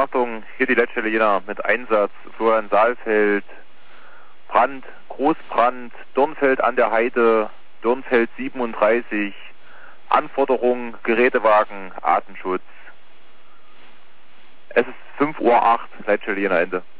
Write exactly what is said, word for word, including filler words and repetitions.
Achtung, hier die Leitstelle Jena mit Einsatz, Florian Saalfeld, Brand, Großbrand, Dornfeld an der Heide, Dornfeld siebenunddreißig, Anforderung, Gerätewagen, Atemschutz. Es ist fünf Uhr acht, Leitstelle Jena Ende.